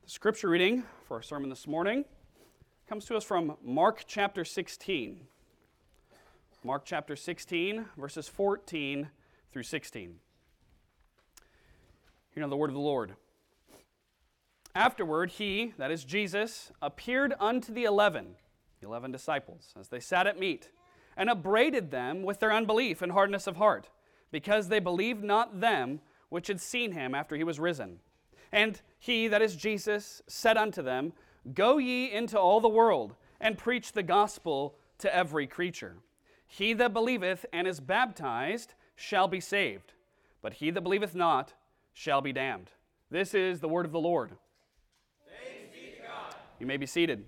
The scripture reading for our sermon this morning comes to us from Mark chapter 16. Mark chapter 16, verses 14 through 16. Hear now the word of the Lord. Afterward, he, that is Jesus, appeared unto the 11 disciples, as they sat at meat, and upbraided them with their unbelief and hardness of heart, because they believed not them which had seen him after he was risen. And he, that is Jesus, said unto them, Go ye into all the world, and preach the gospel to every creature. He that believeth and is baptized shall be saved, but he that believeth not shall be damned. This is the word of the Lord. Thanks be to God. You may be seated.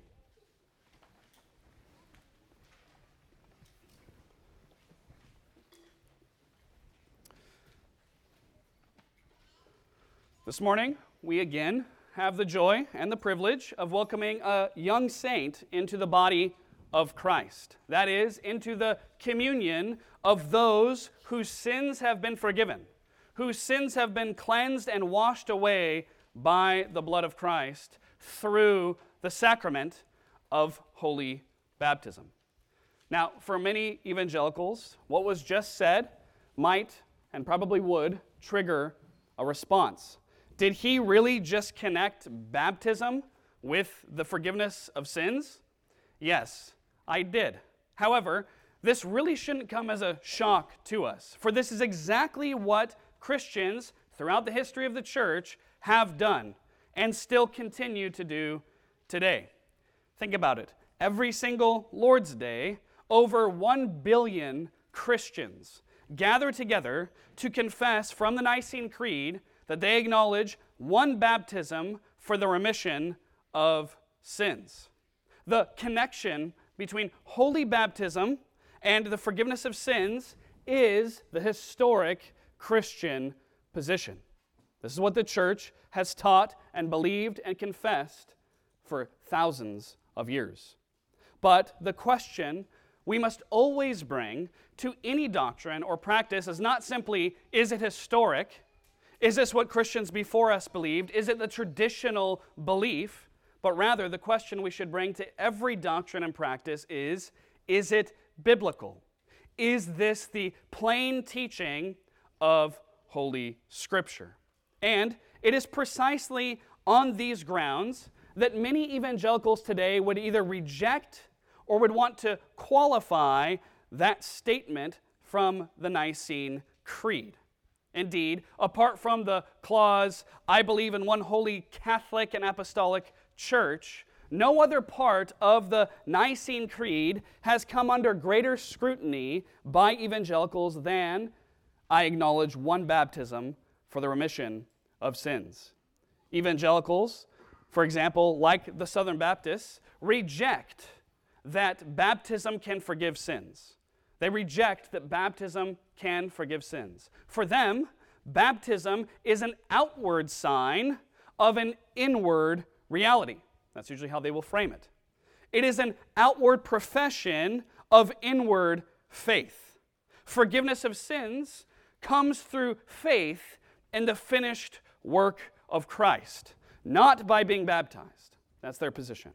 This morning, we again have the joy and the privilege of welcoming a young saint into the body of Christ. That is, into the communion of those whose sins have been forgiven, whose sins have been cleansed and washed away by the blood of Christ through the sacrament of holy baptism. Now, for many evangelicals, what was just said might and probably would trigger a response. Did he really just connect baptism with the forgiveness of sins? Yes, I did. However, this really shouldn't come as a shock to us, for this is exactly what Christians throughout the history of the church have done and still continue to do today. Think about it. Every single Lord's Day, over 1 billion Christians gather together to confess from the Nicene Creed that they acknowledge one baptism for the remission of sins. The connection between holy baptism and the forgiveness of sins is the historic Christian position. This is what the church has taught and believed and confessed for thousands of years. But the question we must always bring to any doctrine or practice is not simply, is it historic? Is this what Christians before us believed? Is it the traditional belief? But rather, the question we should bring to every doctrine and practice is it biblical? Is this the plain teaching of Holy Scripture? And it is precisely on these grounds that many evangelicals today would either reject or would want to qualify that statement from the Nicene Creed. Indeed, apart from the clause, I believe in one holy Catholic and Apostolic Church, no other part of the Nicene Creed has come under greater scrutiny by evangelicals than, I acknowledge one baptism for the remission of sins. Evangelicals, for example, like the Southern Baptists, reject that baptism can forgive sins. They reject that baptism can forgive sins. For them, baptism is an outward sign of an inward reality. That's usually how they will frame it. It is an outward profession of inward faith. Forgiveness of sins comes through faith in the finished work of Christ, not by being baptized. That's their position.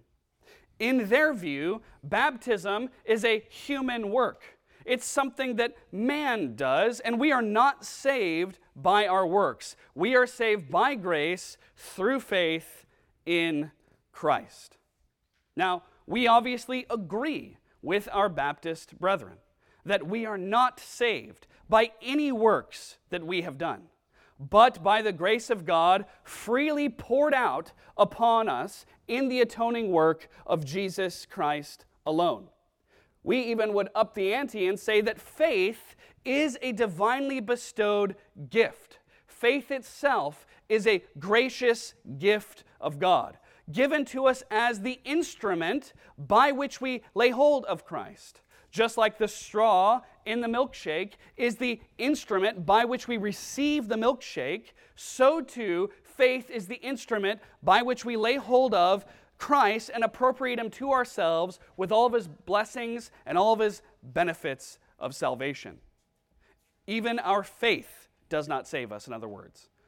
In their view, baptism is a human work. It's something that man does, and we are not saved by our works. We are saved by grace through faith in Christ. Now, we obviously agree with our Baptist brethren that we are not saved by any works that we have done, but by the grace of God freely poured out upon us in the atoning work of Jesus Christ alone. We even would up the ante and say that faith is a divinely bestowed gift. Faith itself is a gracious gift of God, given to us as the instrument by which we lay hold of Christ. Just like the straw in the milkshake is the instrument by which we receive the milkshake, so too faith is the instrument by which we lay hold of Christ and appropriate Him to ourselves with all of His blessings and all of His benefits of salvation. Even our faith does not save us, in other words.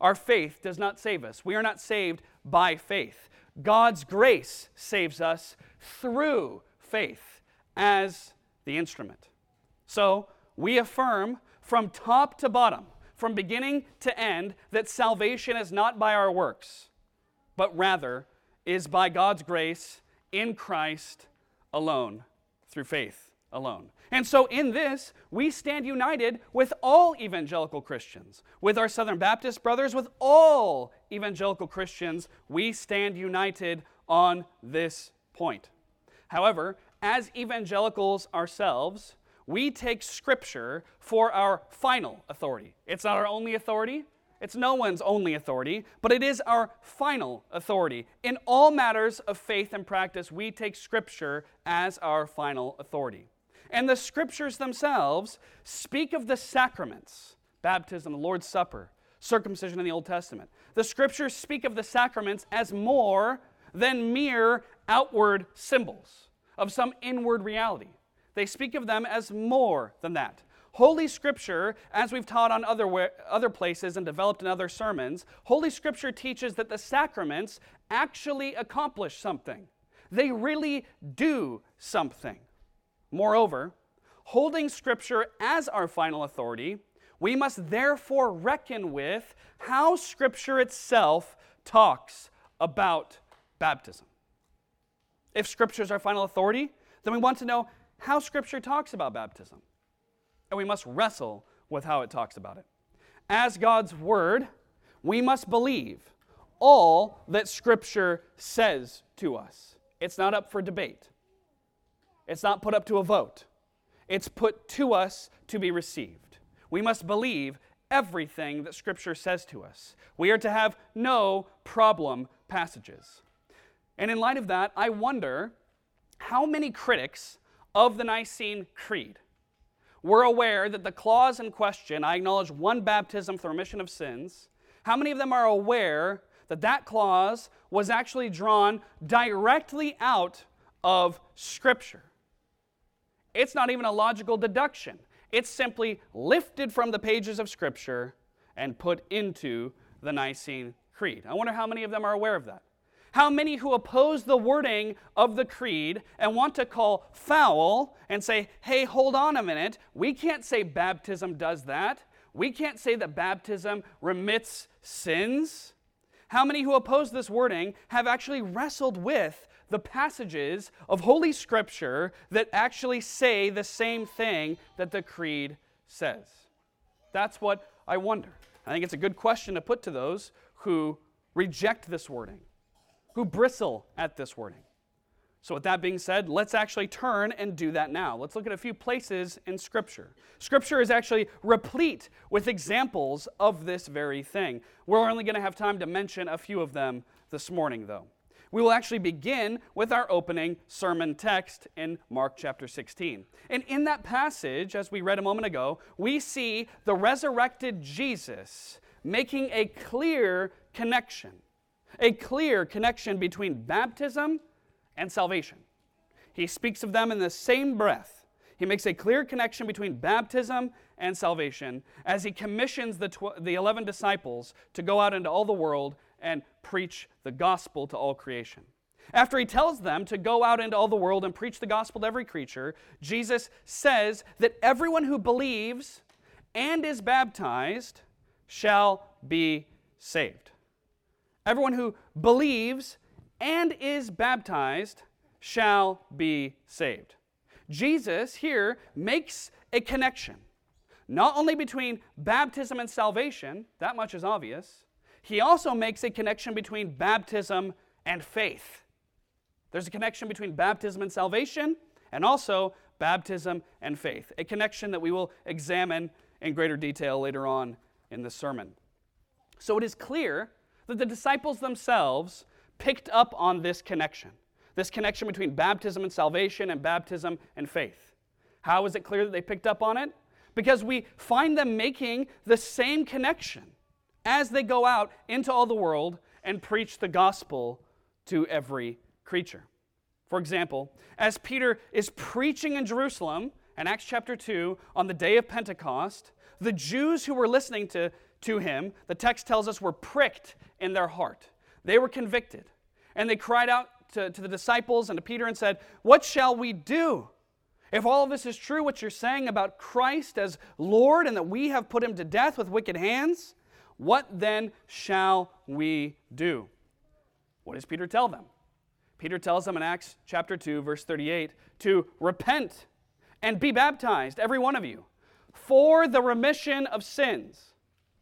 Our faith does not save us. We are not saved by faith. God's grace saves us through faith as the instrument. So we affirm from top to bottom, from beginning to end, that salvation is not by our works, but rather is by God's grace in Christ alone, through faith alone. And so in this, we stand united with all evangelical Christians. With our Southern Baptist brothers, with all evangelical Christians, we stand united on this point. However, as evangelicals ourselves, we take Scripture for our final authority. It's not our only authority. It's no one's only authority, but it is our final authority. In all matters of faith and practice, we take Scripture as our final authority. And the Scriptures themselves speak of the sacraments, baptism, the Lord's Supper, circumcision in the Old Testament. The Scriptures speak of the sacraments as more than mere outward symbols of some inward reality. They speak of them as more than that. Holy Scripture, as we've taught on other places and developed in other sermons, Holy Scripture teaches that the sacraments actually accomplish something. They really do something. Moreover, holding Scripture as our final authority, we must therefore reckon with how Scripture itself talks about baptism. If Scripture is our final authority, then we want to know how Scripture talks about baptism. And we must wrestle with how it talks about it. As God's Word, we must believe all that Scripture says to us. It's not up for debate. It's not put up to a vote. It's put to us to be received. We must believe everything that Scripture says to us. We are to have no problem passages. And in light of that, I wonder how many critics of the Nicene Creed were aware that the clause in question, I acknowledge one baptism for the remission of sins, how many of them are aware that that clause was actually drawn directly out of Scripture? It's not even a logical deduction. It's simply lifted from the pages of Scripture and put into the Nicene Creed. I wonder how many of them are aware of that. How many who oppose the wording of the creed and want to call foul and say, hey, hold on a minute, we can't say baptism does that. We can't say that baptism remits sins. How many who oppose this wording have actually wrestled with the passages of Holy Scripture that actually say the same thing that the creed says? That's what I wonder. I think it's a good question to put to those who reject this wording, who bristle at this wording. So with that being said, let's actually turn and do that now. Let's look at a few places in Scripture. Scripture is actually replete with examples of this very thing. We're only going to have time to mention a few of them this morning, though. We will actually begin with our opening sermon text in Mark chapter 16. And in that passage, as we read a moment ago, we see the resurrected Jesus making a clear connection between baptism and salvation. He speaks of them in the same breath. He makes a clear connection between baptism and salvation as he commissions the 11 disciples to go out into all the world and preach the gospel to all creation. After he tells them to go out into all the world and preach the gospel to every creature, Jesus says that everyone who believes and is baptized shall be saved. Everyone who believes and is baptized shall be saved. Jesus here makes a connection, not only between baptism and salvation, that much is obvious, he also makes a connection between baptism and faith. There's a connection between baptism and salvation, and also baptism and faith, a connection that we will examine in greater detail later on in the sermon. So it is clear that the disciples themselves picked up on this connection between baptism and salvation and baptism and faith. How is it clear that they picked up on it? Because we find them making the same connection as they go out into all the world and preach the gospel to every creature. For example, as Peter is preaching in Jerusalem in Acts chapter 2 on the day of Pentecost, the Jews who were listening to to him, the text tells us, were pricked in their heart. They were convicted. And they cried out to the disciples and to Peter and said, "What shall we do? If all of this is true, what you're saying about Christ as Lord and that we have put him to death with wicked hands, what then shall we do?" What does Peter tell them? Peter tells them in Acts chapter 2, verse 38, to repent and be baptized, every one of you, for the remission of sins.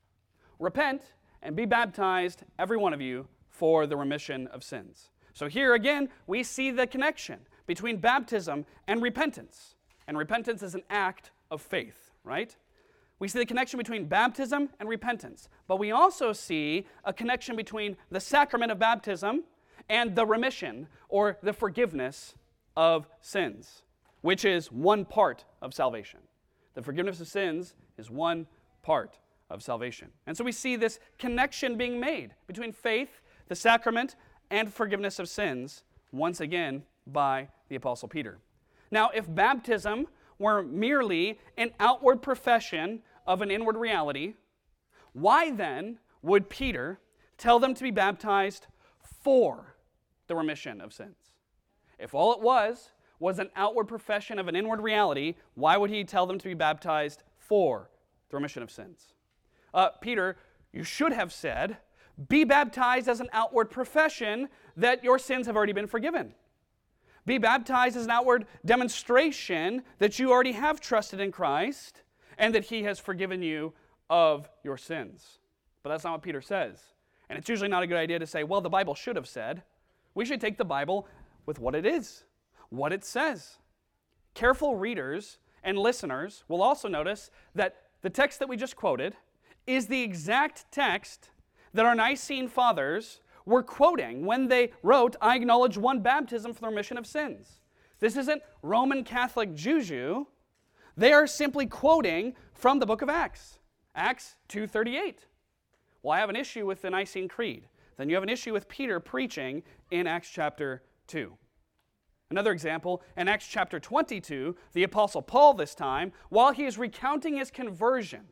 Repent and be baptized, every one of you, for the remission of sins. So here again, we see the connection between baptism and repentance. And repentance is an act of faith, right? We see the connection between baptism and repentance. But we also see a connection between the sacrament of baptism and the remission or the forgiveness of sins, which is one part of salvation. The forgiveness of sins is one part of salvation. And so we see this connection being made between faith, the sacrament, and forgiveness of sins, once again by the Apostle Peter. Now, if baptism were merely an outward profession of an inward reality, why then would Peter tell them to be baptized for the remission of sins? If all it was an outward profession of an inward reality, why would he tell them to be baptized for the remission of sins? Peter, you should have said, be baptized as an outward profession that your sins have already been forgiven. Be baptized as an outward demonstration that you already have trusted in Christ and that he has forgiven you of your sins. But that's not what Peter says. And it's usually not a good idea to say, well, the Bible should have said. We should take the Bible with what it is, what it says. Careful readers and listeners will also notice that the text that we just quoted is the exact text that our Nicene fathers were quoting when they wrote, "I acknowledge one baptism for the remission of sins." This isn't Roman Catholic juju. They are simply quoting from the book of Acts, Acts 2:38. Well, I have an issue with the Nicene Creed. Then you have an issue with Peter preaching in Acts chapter 2. Another example, in Acts chapter 22, the Apostle Paul this time, while he is recounting his conversion,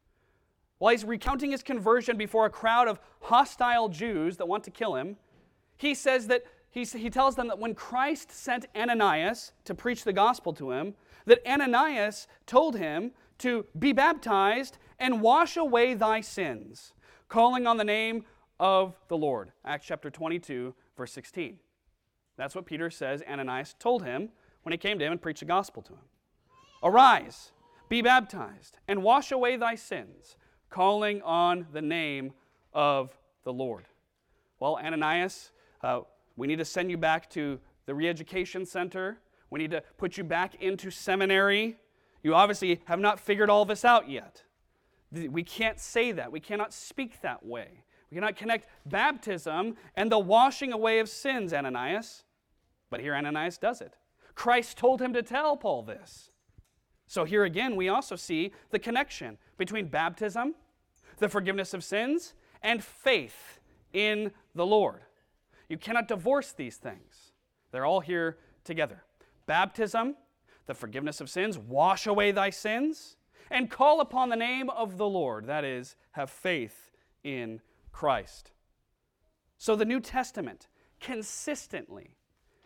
before a crowd of hostile Jews that want to kill him, he says that he tells them that when Christ sent Ananias to preach the gospel to him, that Ananias told him to be baptized and wash away thy sins, calling on the name of the Lord. Acts chapter 22, verse 16. That's what Peter says Ananias told him when he came to him and preached the gospel to him. Arise, be baptized, and wash away thy sins, calling on the name of the Lord. Well, Ananias, we need to send you back to the re-education center. We need to put you back into seminary. You obviously have not figured all this out yet. We can't say that. We cannot speak that way. We cannot connect baptism and the washing away of sins, Ananias. But here Ananias does it. Christ told him to tell Paul this. So here again, we also see the connection between baptism, the forgiveness of sins, and faith in the Lord. You cannot divorce these things. They're all here together. Baptism, the forgiveness of sins, wash away thy sins, and call upon the name of the Lord. That is, have faith in Christ. So the New Testament consistently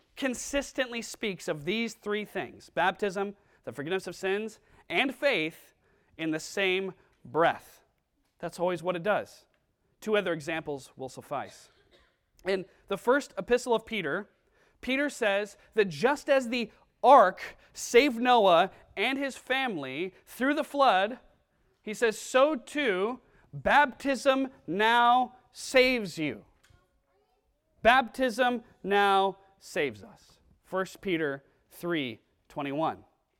speaks of these three things: baptism, the forgiveness of sins, and faith in the same breath. That's always what it does. Two other examples will suffice. In the first epistle of Peter, Peter says that just as the ark saved Noah and his family through the flood, he says, so too baptism now saves you. Baptism now saves us. 1 Peter 3:21.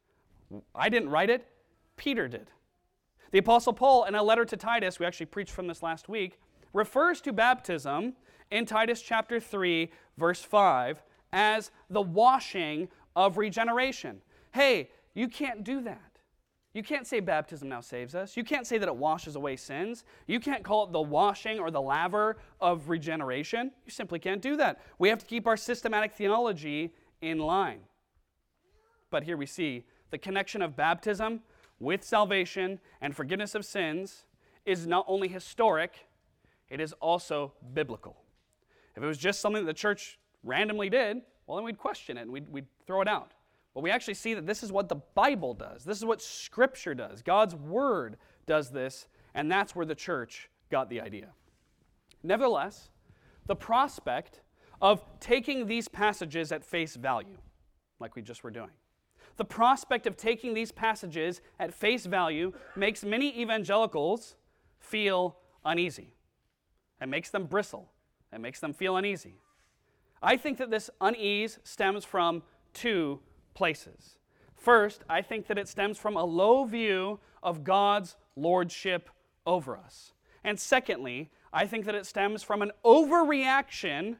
I didn't write it, Peter did. The Apostle Paul, in a letter to Titus, we actually preached from this last week, refers to baptism in Titus chapter 3, verse 5, as the washing of regeneration. Hey, you can't do that. You can't say baptism now saves us. You can't say that it washes away sins. You can't call it the washing or the laver of regeneration. You simply can't do that. We have to keep our systematic theology in line. But here we see the connection of baptism with salvation and forgiveness of sins is not only historic, it is also biblical. If it was just something that the church randomly did, well, then we'd question it and we'd throw it out. But we actually see that this is what the Bible does. This is what Scripture does. God's Word does this, and that's where the church got the idea. Nevertheless, the prospect of taking these passages at face value, like we just were doing, the prospect of taking these passages at face value makes many evangelicals feel uneasy. It makes them bristle. It makes them feel uneasy. I think that this unease stems from two places. First, I think that it stems from a low view of God's lordship over us. And secondly, I think that it stems from an overreaction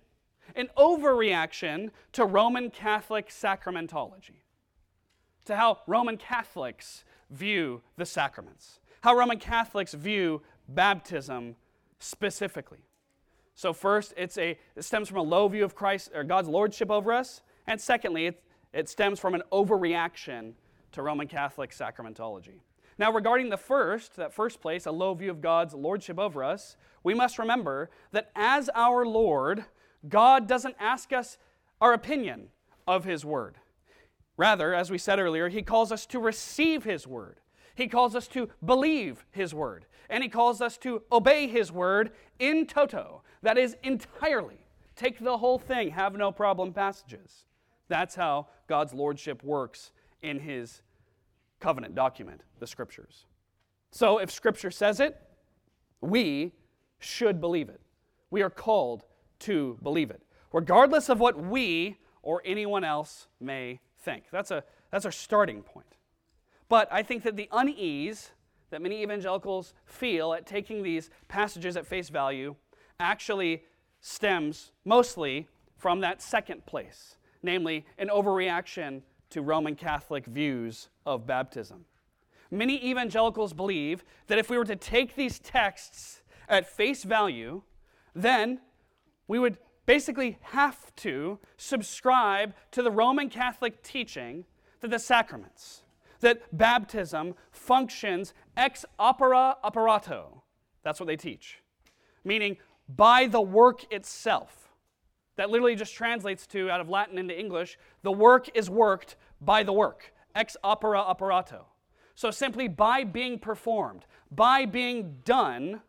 to Roman Catholic sacramentology, to how Roman Catholics view the sacraments, how Roman Catholics view baptism specifically. So first, it stems from a low view of Christ or God's lordship over us, and secondly, it stems from an overreaction to Roman Catholic sacramentology. Now, regarding that first place, a low view of God's lordship over us, we must remember that as our Lord, God doesn't ask us our opinion of His Word. Rather, as we said earlier, He calls us to receive His Word. He calls us to believe His Word. And He calls us to obey His Word in toto. That is, entirely. Take the whole thing, have no problem passages. That's how God's lordship works in His covenant document, the Scriptures. So if Scripture says it, we should believe it. We are called to believe it, regardless of what we or anyone else may think. That's our starting point. But I think that the unease that many evangelicals feel at taking these passages at face value actually stems mostly from that second place, namely an overreaction to Roman Catholic views of baptism. Many evangelicals believe that if we were to take these texts at face value, then we would basically have to subscribe to the Roman Catholic teaching that the sacraments, that baptism functions ex opere operato. That's what they teach. Meaning, by the work itself. That literally just translates to, out of Latin into English, the work is worked by the work. Ex opere operato. So simply by being performed, by being done,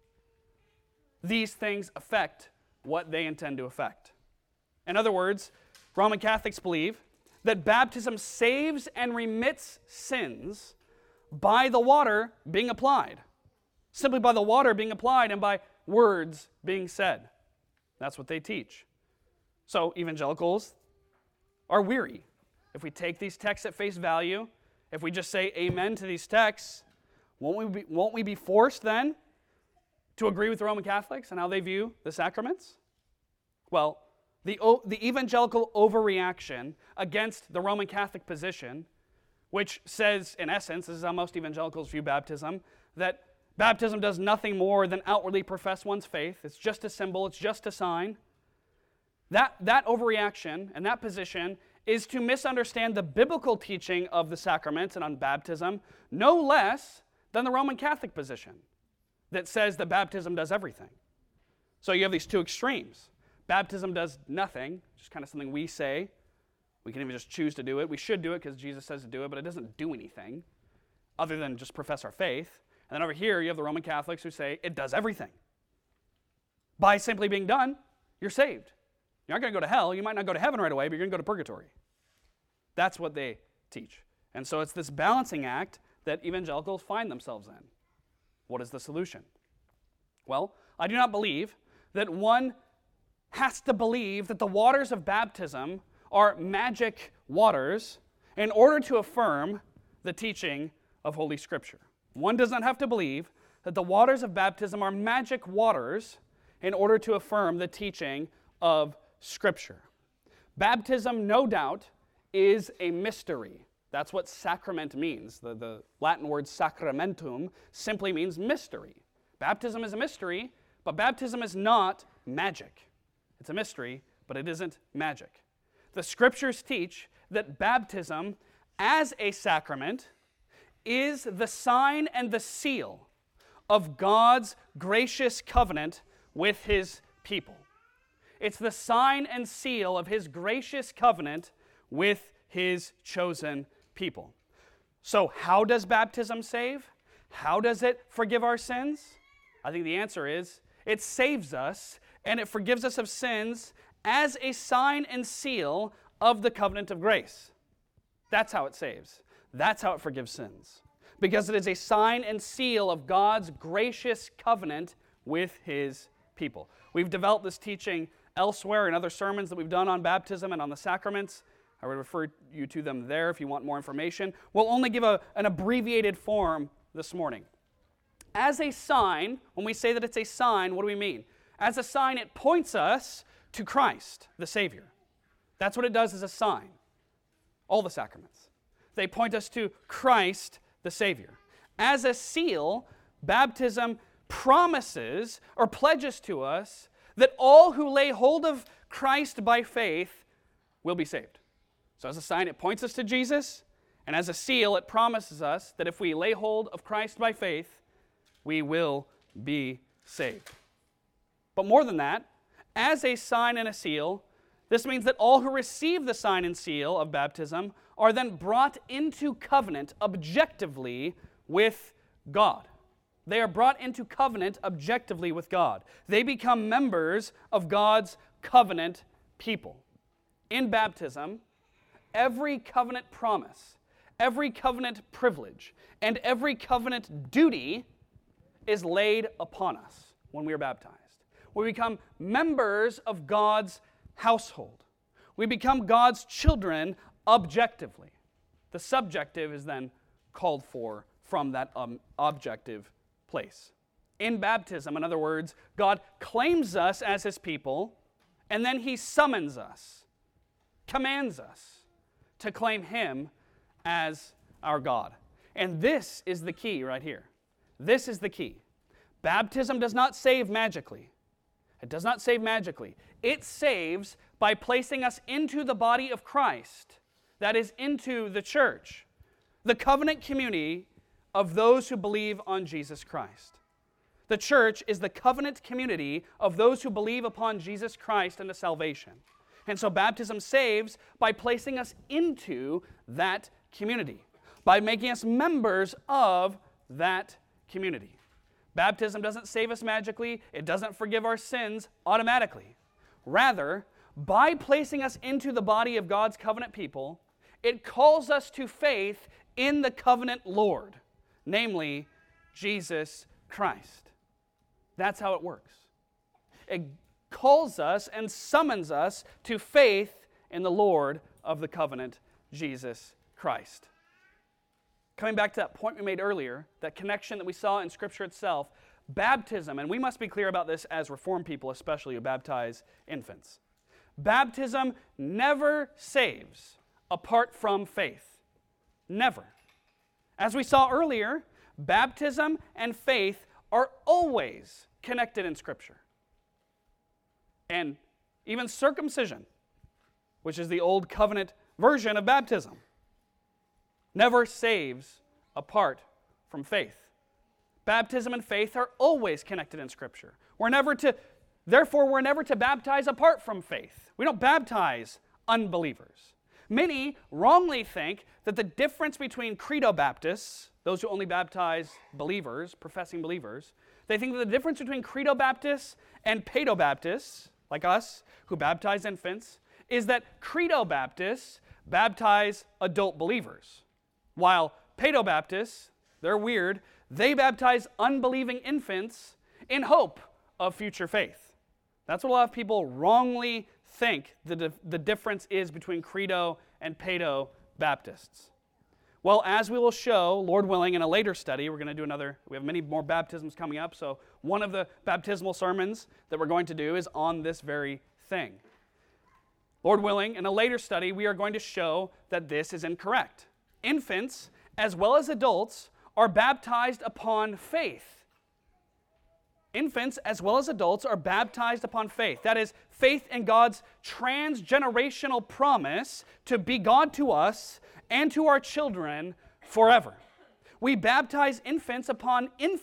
these things affect what they intend to affect. In other words, Roman Catholics believe that baptism saves and remits sins by the water being applied. Simply by the water being applied and by words being said. That's what they teach. So evangelicals are weary. If we take these texts at face value, if we just say amen to these texts, won't we be forced then to agree with the Roman Catholics and how they view the sacraments? Well, the evangelical overreaction against the Roman Catholic position, which says, in essence, this is how most evangelicals view baptism, that baptism does nothing more than outwardly profess one's faith. It's just a symbol, it's just a sign. That overreaction and that position is to misunderstand the biblical teaching of the sacraments and on baptism no less than the Roman Catholic position that says that baptism does everything. So you have these two extremes. Baptism does nothing, just kind of something we say. We can even just choose to do it. We should do it because Jesus says to do it, but it doesn't do anything other than just profess our faith. And then over here, you have the Roman Catholics who say it does everything. By simply being done, you're saved. You're not going to go to hell. You might not go to heaven right away, but you're going to go to purgatory. That's what they teach. And so it's this balancing act that evangelicals find themselves in. What is the solution? Well, I do not believe that one has to believe that the waters of baptism are magic waters in order to affirm the teaching of Holy Scripture. One does not have to believe that the waters of baptism are magic waters in order to affirm the teaching of Scripture. Baptism, no doubt, is a mystery. That's what sacrament means. The Latin word sacramentum simply means mystery. Baptism is a mystery, but baptism is not magic. It's a mystery, but it isn't magic. The Scriptures teach that baptism as a sacrament is the sign and the seal of God's gracious covenant with His people. It's the sign and seal of His gracious covenant with His chosen people. So how does baptism save? How does it forgive our sins? I think the answer is it saves us and it forgives us of sins as a sign and seal of the covenant of grace. That's how it saves. That's how it forgives sins. Because it is a sign and seal of God's gracious covenant with His people. We've developed this teaching elsewhere in other sermons that we've done on baptism and on the sacraments. I would refer you to them there if you want more information. We'll only give an abbreviated form this morning. As a sign, when we say that it's a sign, what do we mean? As a sign, it points us to Christ, the Savior. That's what it does as a sign. All the sacraments. They point us to Christ, the Savior. As a seal, baptism promises or pledges to us that all who lay hold of Christ by faith will be saved. So as a sign, it points us to Jesus, and as a seal, it promises us that if we lay hold of Christ by faith, we will be saved. But more than that, as a sign and a seal, this means that all who receive the sign and seal of baptism are then brought into covenant objectively with God. They are brought into covenant objectively with God. They become members of God's covenant people. In baptism, every covenant promise, every covenant privilege, and every covenant duty is laid upon us when we are baptized. We become members of God's household. We become God's children objectively. The subjective is then called for from that objective place. In baptism, in other words, God claims us as His people, and then He summons us, commands us to claim Him as our God. And this is the key right here. This is the key. Baptism does not save magically. It does not save magically. It saves by placing us into the body of Christ, that is, into the church, the covenant community of those who believe on Jesus Christ. The church is the covenant community of those who believe upon Jesus Christ unto salvation. And so baptism saves by placing us into that community, by making us members of that community. Baptism doesn't save us magically. It doesn't forgive our sins automatically. Rather, by placing us into the body of God's covenant people, it calls us to faith in the covenant Lord, namely Jesus Christ. That's how it works. It calls us and summons us to faith in the Lord of the covenant, Jesus Christ. Coming back to that point we made earlier, that connection that we saw in Scripture itself, baptism, and we must be clear about this as Reformed people especially who baptize infants. Baptism never saves apart from faith. Never. As we saw earlier, baptism and faith are always connected in Scripture. And even circumcision, which is the old covenant version of baptism, never saves apart from faith. Baptism and faith are always connected in Scripture. Therefore, we're never to baptize apart from faith. We don't baptize unbelievers. Many wrongly think that the difference between credo Baptists, those who only baptize believers, professing believers, they think that the difference between credo Baptists and pedo Baptists, like us, who baptize infants, is that credo Baptists baptize adult believers, while pedo Baptists, they're weird, they baptize unbelieving infants in hope of future faith. That's what a lot of people wrongly think the difference is between credo and pedo Baptists. Well, as we will show, Lord willing, in a later study, we have many more baptisms coming up, so one of the baptismal sermons that we're going to do is on this very thing. Lord willing, in a later study, we are going to show that this is incorrect. Infants, as well as adults, are baptized upon faith. Infants, as well as adults, are baptized upon faith. That is, faith in God's transgenerational promise to be God to us and to our children forever. We baptize infants upon infant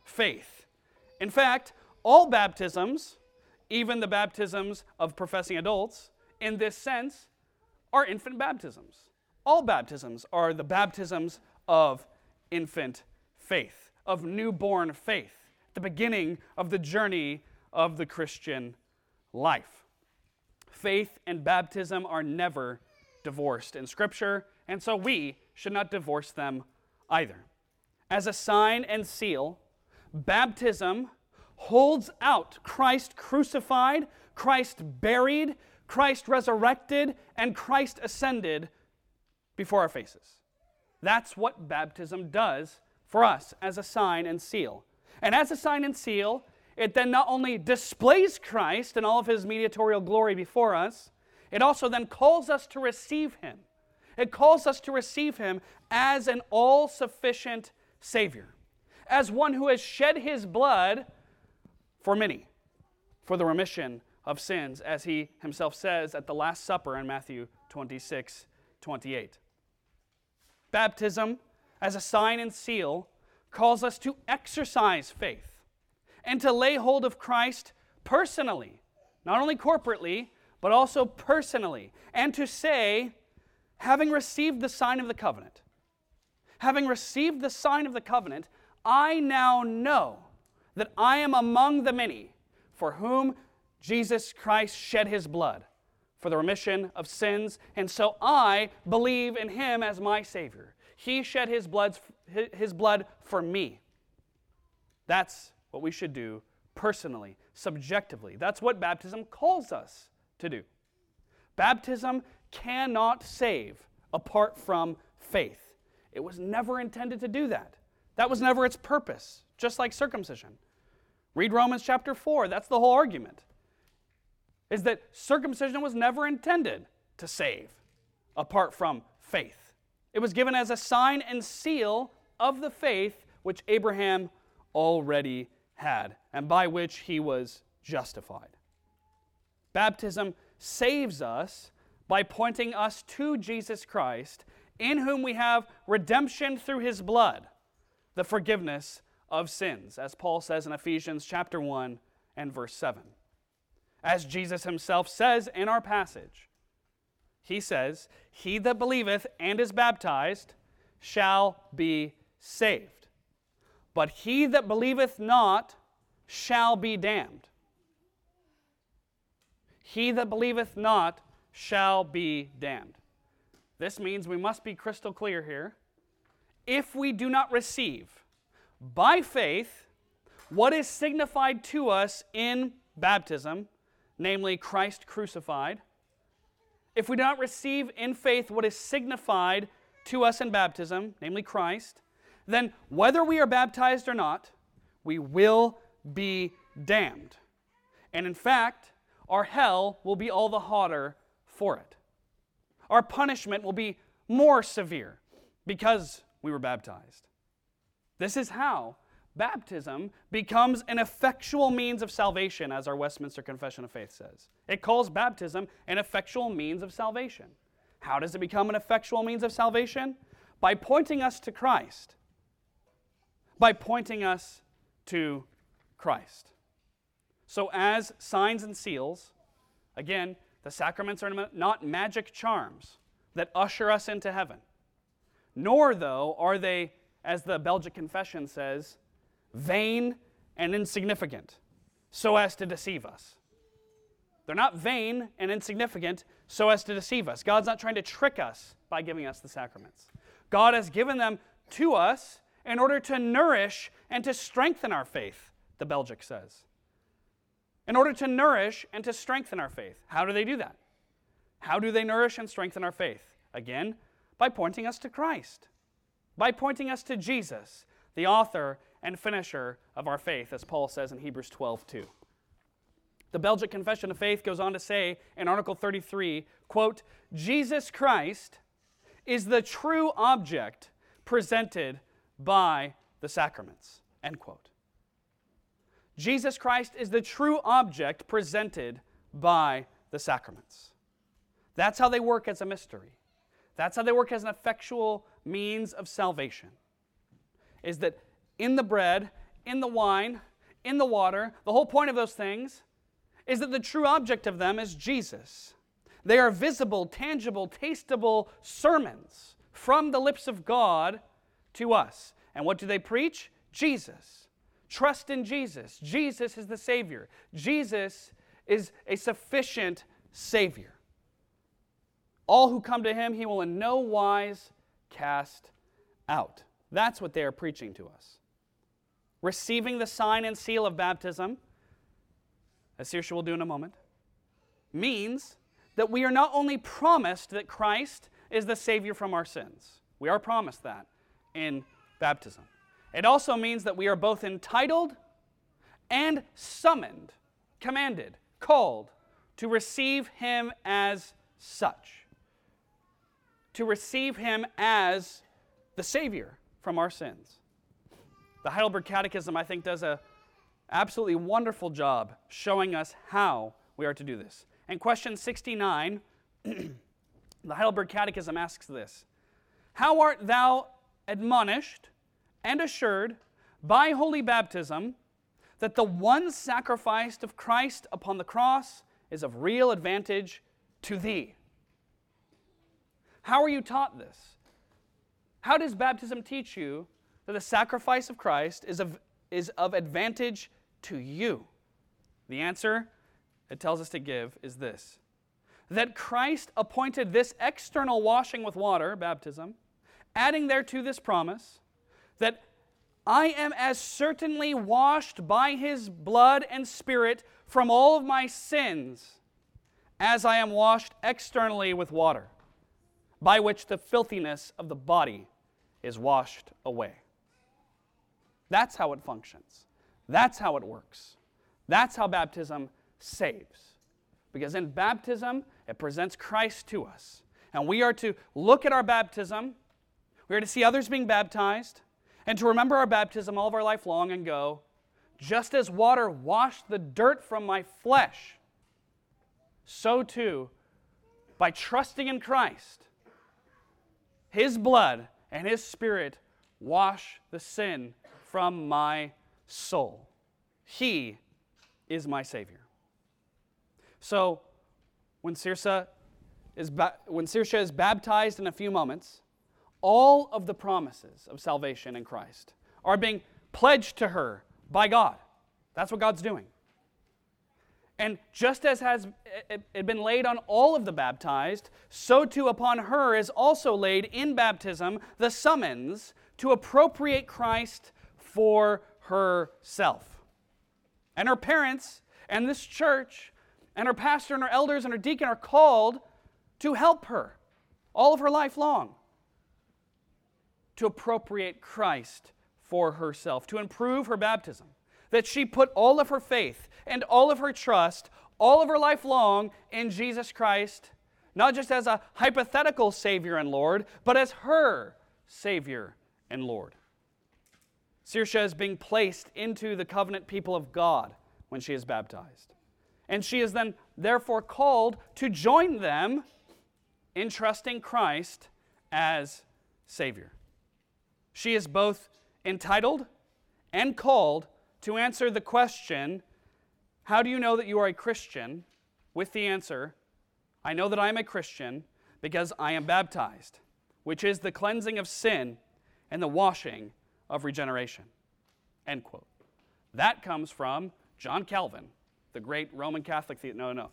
faith. In fact, all baptisms, even the baptisms of professing adults, in this sense, are infant baptisms. All baptisms are the baptisms of infant faith, of newborn faith, the beginning of the journey of the Christian life. Faith and baptism are never divorced in Scripture, and so we should not divorce them either. As a sign and seal, baptism holds out Christ crucified, Christ buried, Christ resurrected, and Christ ascended before our faces. That's what baptism does for us as a sign and seal. And as a sign and seal, it then not only displays Christ and all of his mediatorial glory before us, it also then calls us to receive him. It calls us to receive him as an all-sufficient Savior, as one who has shed his blood for many, for the remission of sins, as he himself says at the Last Supper in Matthew 26:28. Baptism, as a sign and seal, calls us to exercise faith and to lay hold of Christ personally, not only corporately, but also personally, and to say, having received the sign of the covenant, I now know that I am among the many for whom Jesus Christ shed his blood for the remission of sins, and so I believe in him as my Savior. He shed his blood for me. That's what we should do personally, subjectively. That's what baptism calls us to do. Baptism cannot save apart from faith. It was never intended to do that. That was never its purpose, just like circumcision. Read Romans chapter 4. That's the whole argument, is that circumcision was never intended to save apart from faith. It was given as a sign and seal of the faith which Abraham already had, and by which he was justified. Baptism saves us by pointing us to Jesus Christ, in whom we have redemption through his blood, the forgiveness of sins, as Paul says in Ephesians chapter 1 and verse 7. As Jesus himself says in our passage, he says, "He that believeth and is baptized shall be saved, but he that believeth not shall be damned." He that believeth not shall be damned. This means we must be crystal clear here. If we do not receive by faith what is signified to us in baptism, namely Christ crucified, if we do not receive in faith what is signified to us in baptism, namely Christ, then whether we are baptized or not, we will be damned. And in fact, our hell will be all the hotter for it. Our punishment will be more severe because we were baptized. This is how baptism becomes an effectual means of salvation, as our Westminster Confession of Faith says. It calls baptism an effectual means of salvation. How does it become an effectual means of salvation? By pointing us to Christ. By pointing us to Christ. So as signs and seals, again, the sacraments are not magic charms that usher us into heaven. Nor, though, are they, as the Belgic Confession says, vain and insignificant, so as to deceive us. They're not vain and insignificant so as to deceive us. God's not trying to trick us by giving us the sacraments. God has given them to us in order to nourish and to strengthen our faith, the Belgic says. In order to nourish and to strengthen our faith. How do they do that? How do they nourish and strengthen our faith? Again, by pointing us to Christ. By pointing us to Jesus, the author and finisher of our faith, as Paul says in Hebrews 12:2. The Belgic Confession of Faith goes on to say in Article 33, quote, "Jesus Christ is the true object presented by the sacraments," end quote. Jesus Christ is the true object presented by the sacraments. That's how they work as a mystery. That's how they work as an effectual means of salvation. Is that in the bread in the wine, in the water, the whole point of those things is that the true object of them is Jesus. They are visible, tangible, tastable sermons from the lips of God to us. And what do they preach? Jesus. Trust in Jesus. Jesus is the Savior. Jesus is a sufficient Savior. All who come to Him, He will in no wise cast out. That's what they are preaching to us. Receiving the sign and seal of baptism, as Saoirse will do in a moment, means that we are not only promised that Christ is the Savior from our sins. We are promised that in baptism. It also means that we are both entitled and summoned, commanded, called to receive Him as such. To receive Him as the Savior from our sins. The Heidelberg Catechism, I think, does an absolutely wonderful job showing us how we are to do this. In question 69, the Heidelberg Catechism asks this: How art thou admonished and assured by holy baptism that the one sacrifice of Christ upon the cross is of real advantage to thee? How are you taught this? How does baptism teach you that the sacrifice of Christ is of advantage to you? The answer it tells us to give is this: that Christ appointed this external washing with water, baptism, adding thereto this promise, that I am as certainly washed by His blood and Spirit from all of my sins as I am washed externally with water, by which the filthiness of the body is washed away. That's how it functions. That's how it works. That's how baptism saves. Because in baptism, it presents Christ to us. And we are to look at our baptism, we are to see others being baptized, and to remember our baptism all of our life long and go, just as water washed the dirt from my flesh, so too, by trusting in Christ, His blood and His Spirit wash the sin from my soul. He is my Savior. So, when Saoirse is baptized in a few moments, all of the promises of salvation in Christ are being pledged to her by God. That's what God's doing. And just as has it been laid on all of the baptized, so too upon her is also laid in baptism the summons to appropriate Christ for herself. And her parents and this church and her pastor and her elders and her deacon are called to help her all of her life long to appropriate Christ for herself, to improve her baptism, that she put all of her faith and all of her trust all of her life long in Jesus Christ, not just as a hypothetical Savior and Lord, but as her Savior and Lord. Saoirse is being placed into the covenant people of God when she is baptized. And she is then therefore called to join them in trusting Christ as Savior. She is both entitled and called to answer the question, how do you know that you are a Christian? With the answer, I know that I am a Christian because I am baptized, which is the cleansing of sin and the washing of regeneration. End quote. That comes from John Calvin, the great Roman Catholic the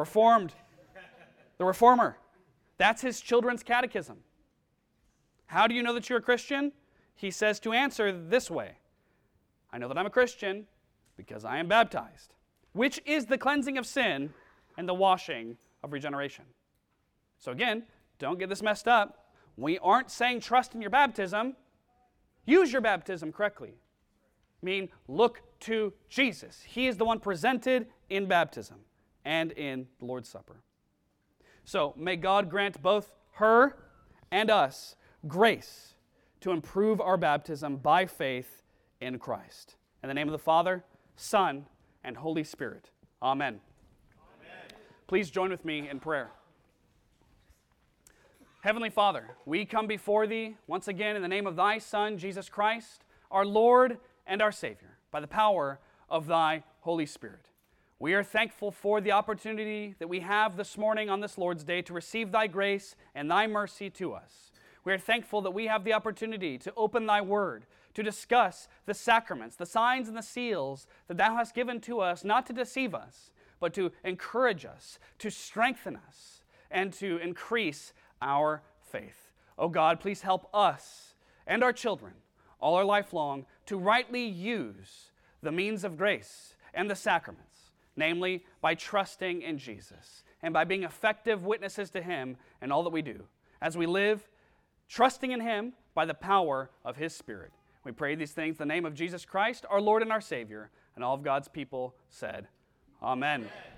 Reformer. That's his children's catechism. How do you know that you're a Christian? He says to answer this way: I know that I'm a Christian because I am baptized, which is the cleansing of sin and the washing of regeneration. So again, don't get this messed up. We aren't saying trust in your baptism. Use your baptism correctly. I mean, look to Jesus. He is the one presented in baptism and in the Lord's Supper. So may God grant both her and us grace to improve our baptism by faith in Christ. In the name of the Father, Son, and Holy Spirit. Amen. Amen. Please join with me in prayer. Heavenly Father, we come before Thee once again in the name of Thy Son, Jesus Christ, our Lord and our Savior. by the power of thy Holy Spirit. We are thankful for the opportunity that we have this morning on this Lord's Day to receive thy grace and thy mercy to us. We are thankful that we have the opportunity to open thy word, to discuss the sacraments, the signs and the seals that thou hast given to us, not to deceive us, but to encourage us, to strengthen us, and to increase our faith. Oh God, please help us and our children, all our life long, to rightly use the means of grace and the sacraments, namely by trusting in Jesus and by being effective witnesses to him in all that we do, as we live trusting in him by the power of his Spirit. We pray these things in the name of Jesus Christ, our Lord and our Savior, and all of God's people said, Amen.